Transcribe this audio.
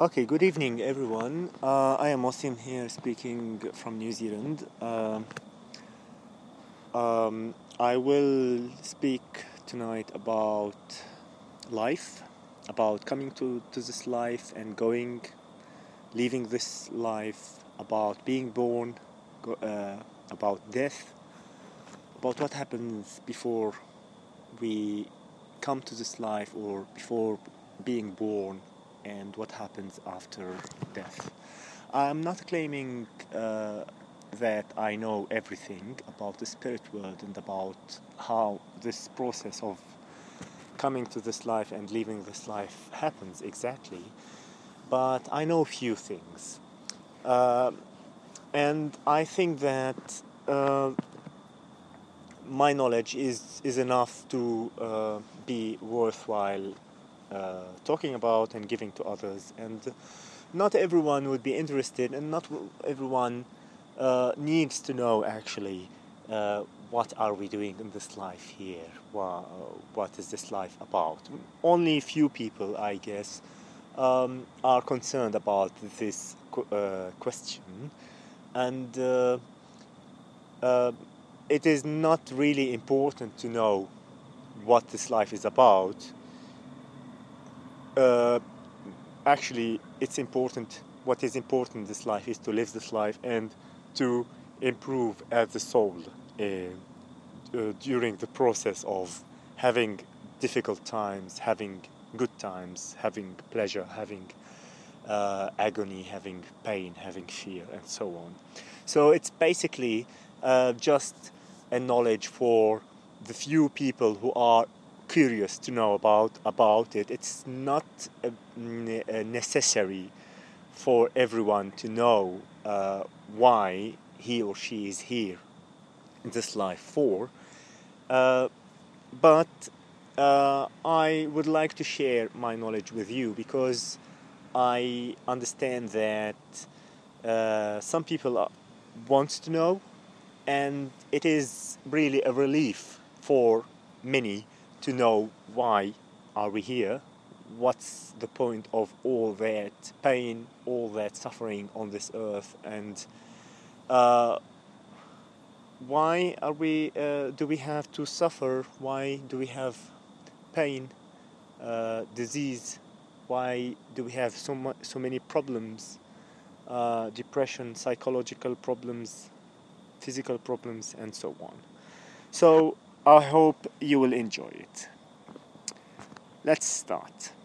Okay, good evening, everyone. I am Wasim here speaking from New Zealand. I will speak tonight about life, about coming to this life and going, leaving this life, about being born, about death, about what happens before we come to this life or before being born and what happens after death. I'm not claiming that I know everything about the spirit world and about how this process of coming to this life and leaving this life happens exactly, but I know a few things. Uh, and I think that my knowledge is enough to be worthwhile talking about and giving to others. And not everyone would be interested, and not everyone needs to know actually what are we doing in this life here. What is this life about? Only few people, I guess, are concerned about this question, and it is not really important to know what this life is about. Uh, Actually, it's important. What is important in this life is to live this life and to improve as a soul during the process of having difficult times, having good times, having pleasure, having agony, having pain, having fear, and so on. So it's basically just a knowledge for the few people who are curious to know about it. It's not necessary for everyone to know why he or she is here in this life for. But I would like to share my knowledge with you because I understand that some people want to know, and it is really a relief for many to know why are we here, what's the point of all that pain, all that suffering on this earth, and uh, why are we do we have to suffer, why do we have pain, disease, why do we have so many problems, depression, psychological problems, physical problems, and so on. So I hope you will enjoy it. Let's start.